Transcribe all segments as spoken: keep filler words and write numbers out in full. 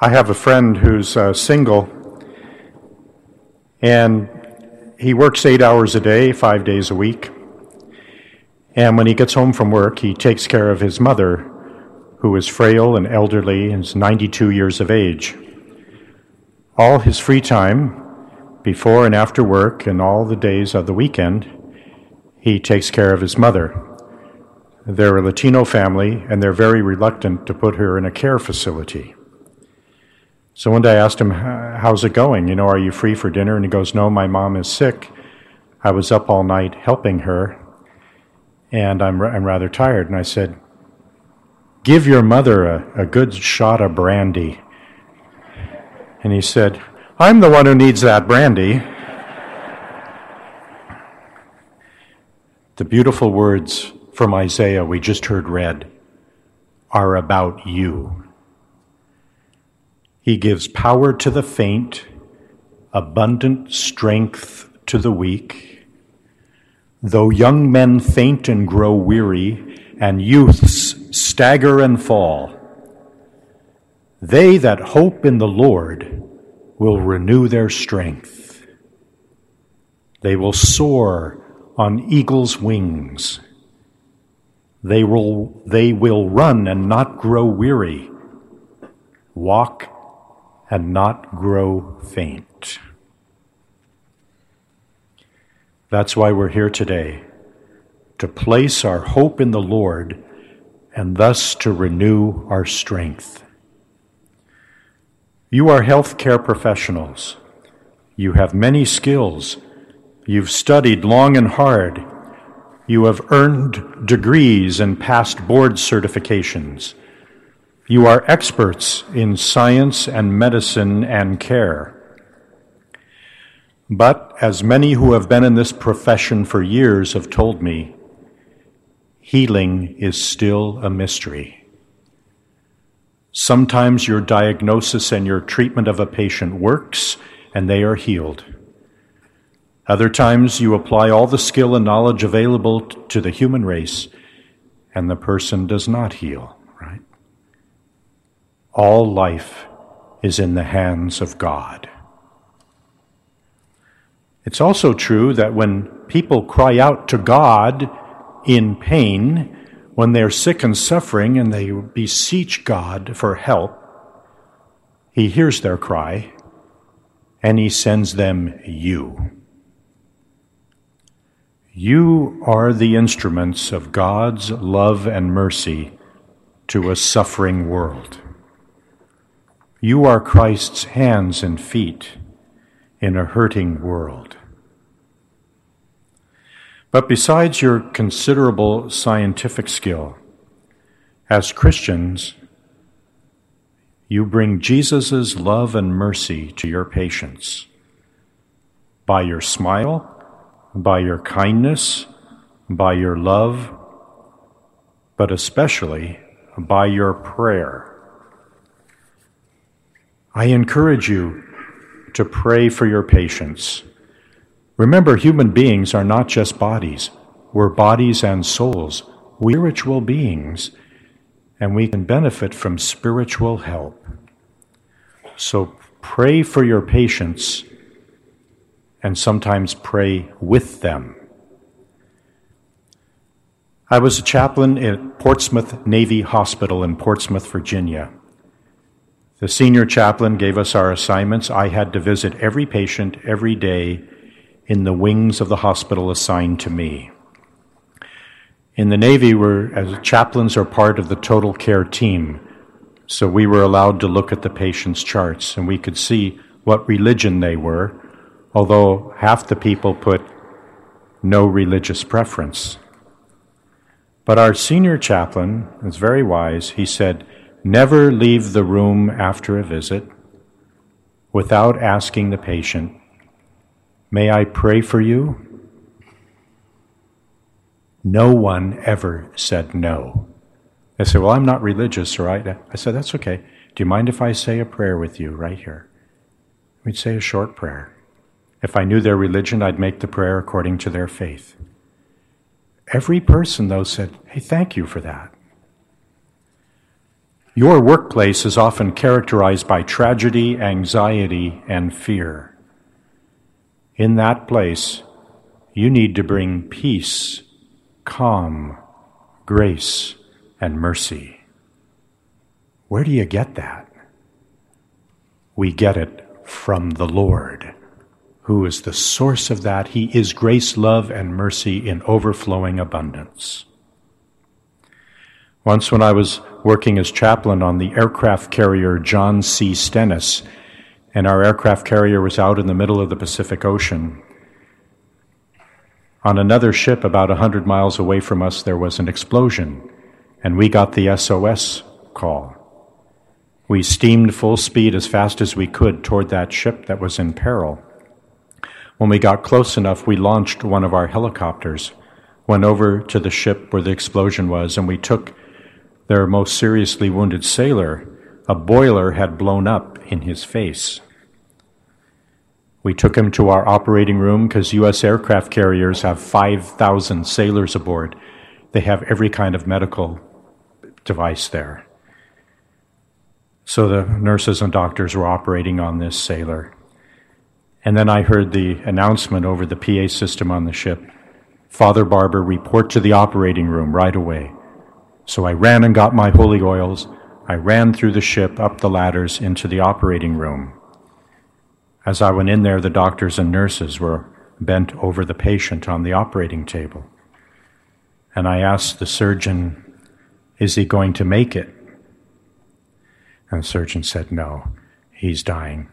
I have a friend who's uh, single, and he works eight hours a day, five days a week. And when he gets home from work, he takes care of his mother, who is frail and elderly and is ninety-two years of age. All his free time, before and after work and all the days of the weekend, he takes care of his mother. They're a Latino family, and they're very reluctant to put her in a care facility. So one day I asked him, how's it going? You know, are you free for dinner? And he goes, no, my mom is sick. I was up all night helping her, and I'm, I'm rather tired. And I said, give your mother a, a good shot of brandy. And he said, I'm the one who needs that brandy. The beautiful words from Isaiah we just heard read are about you. He gives power to the faint, abundant strength to the weak. Though young men faint and grow weary, and youths stagger and fall, they that hope in the Lord will renew their strength. They will soar on eagle's wings. They will, they will run and not grow weary, walk and not grow faint. That's why we're here today, to place our hope in the Lord and thus to renew our strength. You are healthcare professionals. You have many skills. You've studied long and hard. You have earned degrees and passed board certifications. You are experts in science and medicine and care. But as many who have been in this profession for years have told me, healing is still a mystery. Sometimes your diagnosis and your treatment of a patient works and they are healed. Other times you apply all the skill and knowledge available to the human race and the person does not heal, right? All life is in the hands of God. It's also true that when people cry out to God in pain, when they're sick and suffering and they beseech God for help, He hears their cry and He sends them you. You are the instruments of God's love and mercy to a suffering world. You are Christ's hands and feet in a hurting world. But besides your considerable scientific skill, as Christians, you bring Jesus' love and mercy to your patients by your smile, by your kindness, by your love, but especially by your prayer. I encourage you to pray for your patients. Remember, human beings are not just bodies. We're bodies and souls. We're spiritual beings, and we can benefit from spiritual help. So pray for your patients, and sometimes pray with them. I was a chaplain at Portsmouth Navy Hospital in Portsmouth, Virginia. The senior chaplain gave us our assignments. I had to visit every patient every day in the wings of the hospital assigned to me. In the Navy, we're, as chaplains are part of the total care team, so we were allowed to look at the patient's charts, and we could see what religion they were, although half the people put no religious preference. But our senior chaplain was very wise. He said, never leave the room after a visit without asking the patient, may I pray for you? No one ever said no. They said, well, I'm not religious, right? I said, that's okay. Do you mind if I say a prayer with you right here? We'd say a short prayer. If I knew their religion, I'd make the prayer according to their faith. Every person, though, said, hey, thank you for that. Your workplace is often characterized by tragedy, anxiety, and fear. In that place, you need to bring peace, calm, grace, and mercy. Where do you get that? We get it from the Lord, who is the source of that. He is grace, love, and mercy in overflowing abundance. Once when I was working as chaplain on the aircraft carrier John C. Stennis, and our aircraft carrier was out in the middle of the Pacific Ocean, on another ship about one hundred miles away from us there was an explosion, and we got the S O S call. We steamed full speed as fast as we could toward that ship that was in peril. When we got close enough, we launched one of our helicopters, went over to the ship where the explosion was, and we took their most seriously wounded sailor. A boiler had blown up in his face. We took him to our operating room because U S aircraft carriers have five thousand sailors aboard. They have every kind of medical device there. So the nurses and doctors were operating on this sailor. And then I heard the announcement over the P A system on the ship, "Father Barber, report to the operating room right away." So I ran and got my holy oils. I ran through the ship, up the ladders, into the operating room. As I went in there, the doctors and nurses were bent over the patient on the operating table. And I asked the surgeon, "Is he going to make it?" And the surgeon said, "No, he's dying."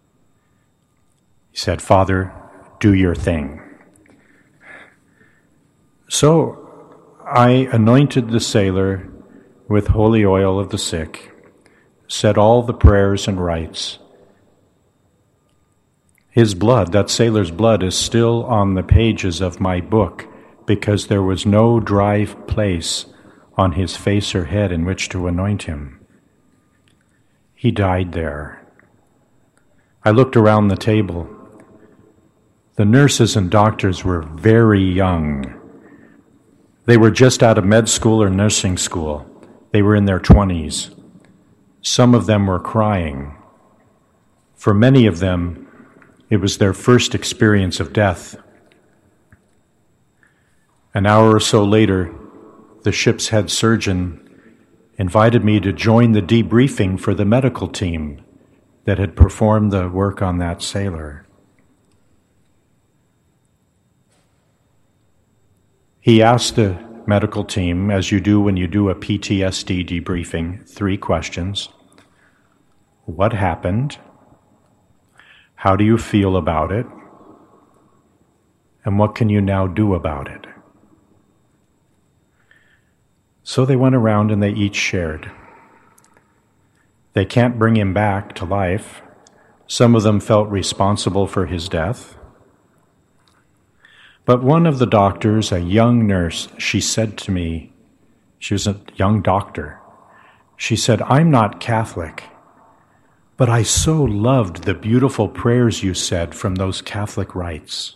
He said, "Father, do your thing." So I anointed the sailor with holy oil of the sick, said all the prayers and rites. His blood, that sailor's blood, is still on the pages of my book because there was no dry place on his face or head in which to anoint him. He died there. I looked around the table. The nurses and doctors were very young. They were just out of med school or nursing school. They were in their twenties. Some of them were crying. For many of them, it was their first experience of death. An hour or so later, the ship's head surgeon invited me to join the debriefing for the medical team that had performed the work on that sailor. He asked the medical team, as you do when you do a P T S D debriefing, three questions. What happened? How do you feel about it? And what can you now do about it? So they went around and they each shared. They can't bring him back to life. Some of them felt responsible for his death. But one of the doctors, a young nurse, she said to me, she was a young doctor, she said, "I'm not Catholic, but I so loved the beautiful prayers you said from those Catholic rites."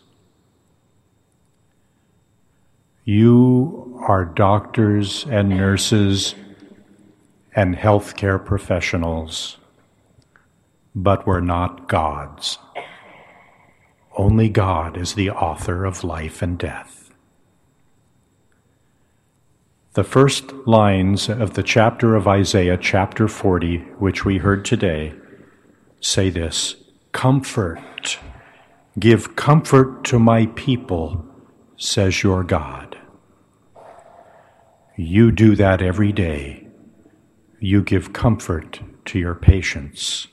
You are doctors and nurses and healthcare professionals, but we're not gods. Only God is the author of life and death. The first lines of the chapter of Isaiah, chapter forty, which we heard today, say this: "Comfort, give comfort to my people, says your God." You do that every day. You give comfort to your patients.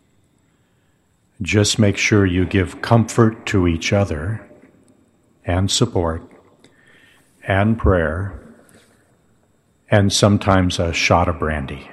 Just make sure you give comfort to each other, and support, and prayer, and sometimes a shot of brandy.